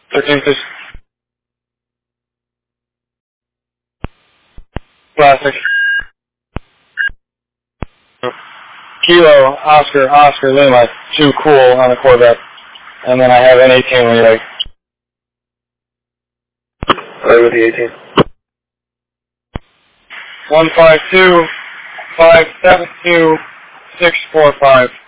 13, please. Classic. Kilo, Oscar, Lima, 2 cool on the Corvette. And then I have an 18 when you're ready. Right with the 18. 152-572-645.